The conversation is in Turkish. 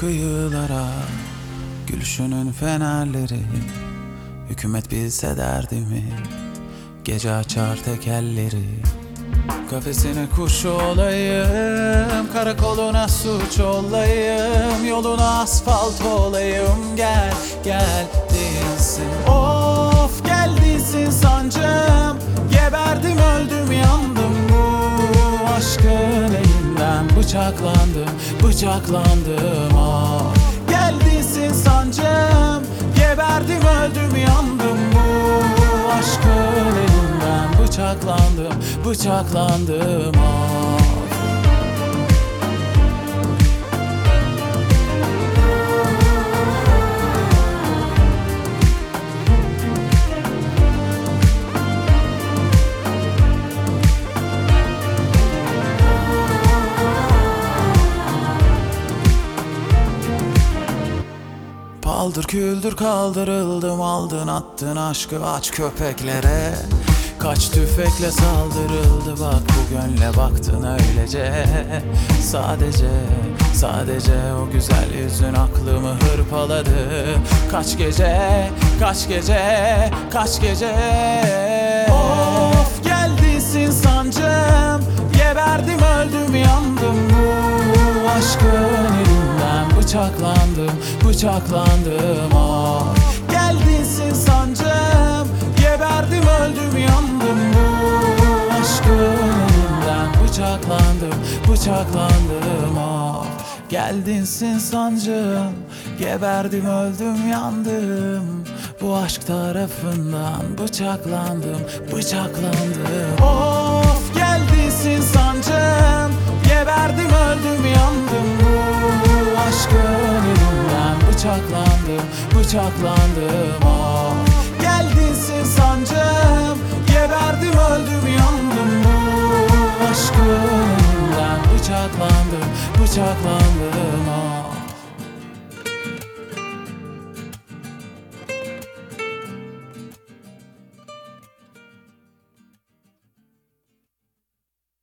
kıyılara, gülüşünün fenerleri. Hükümet bilse derdimi, gece açar tekelleri. Kafesine kuş olayım, karakoluna suç olayım, yoluna asfalt olayım. Gel, gel değilsin. Of, geldiysin sancım. Geberdim, öldüm, yandım. Bu aşkın elinden bıçaklandım, bıçaklandım. Ah, geldiysin sancım. Geberdim, öldüm, yandım. Bu aşkın elinden bıçaklandım, bıçaklandım. Ah. Paldır küldür kaldırıldım, aldın attın aşkı aç köpeklere. Kaç tüfekle saldırıldı, bak bu gönle baktın öylece. Sadece o güzel yüzün aklımı hırpaladı. Kaç gece, kaç gece, kaç gece. Of, geldiysin sancım. Geberdim, öldüm, yandım. Bu aşkın elinden bıçaklandım, bıçaklandım. Ah, geldiysin sancım. Geberdim, öldüm, yandım. Bu aşkın elinden bıçaklandım, bıçaklandım. Ah, geldinsin sancım. Geberdim, öldüm, yandım. Bu aşk tarafından bıçaklandım, bıçaklandım. Of, geldinsin sancım. Geberdim, öldüm, yandım. Bu aşkın elinden bıçaklandım, bıçaklandım. Ah, geldinsin sancım. Geberdim, öldüm, yandım. Bu aşkın elinden bıçaklandım, bıçaklandım. Ah.